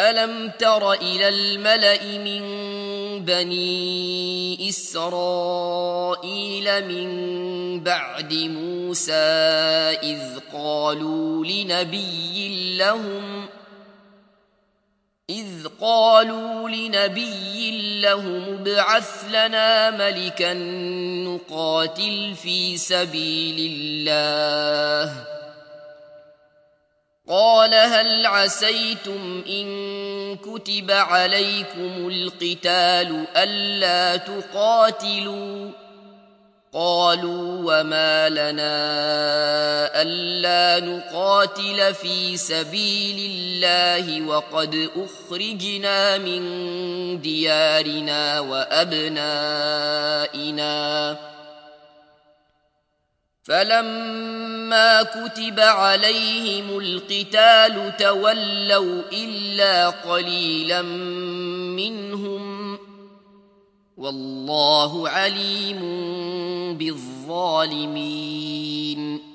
ألم تر إلى الملأ من بني إسرائيل من بعد موسى إذ قالوا لنبي لهم ابعث لنا ملكا نقاتل في سبيل الله قال هل عسيتم إن كتب عليكم القتال ألا تقاتلوا قالوا وما لنا ألا نقاتل في سبيل الله وقد أخرجنا من ديارنا وأبنائنا فلما كتب عليهم القتال تولوا إلا قليلا منهم والله عليم بالظالمين